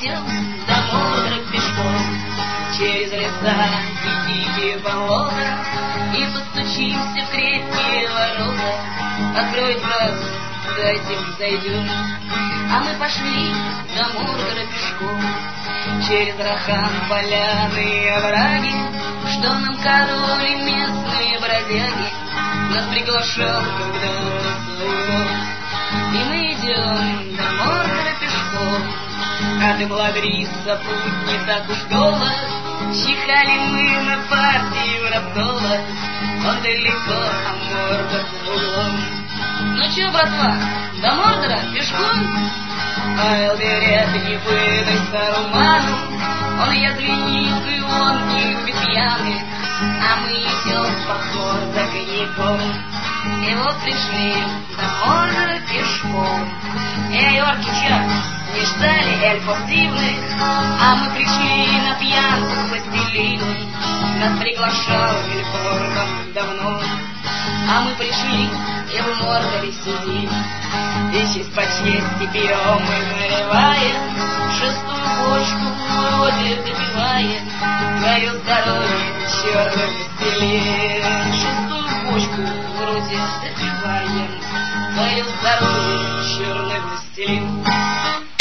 идем до Мордора пешком, через леса и дикие болота, и постучимся в крепкие ворота. Откроет брат, дайте мы зайдем. А мы пошли до Мордора пешком, через Рахан, поляны и овраги, что нам короли местные бродяги нас приглашал когда-то свой дом. И мы идем до Мордора пешком, а до Младриса путь не так уж долг. Чихали мы на партию раздола, он далеко, а Мордор за углом. Ну чё, братва, до Мордора пешком? А Элберет не выдай Саруману, он язвенит и он не любит пьяных, а мы идем в поход за коньяком. И вот пришли до Мордора пешком. Эй, орки, чё, не ждали эльфов дивных? А мы пришли на пьянку пластилину, нас приглашал Вильфор давно. А мы пришли и в Мордоре сидим, и честь по чести пьем и наливаем, шестую бочку вроде допиваем, твое здоровье, черный властелин. Шестую бочку вроде допиваем, твое здоровье, черный властелин.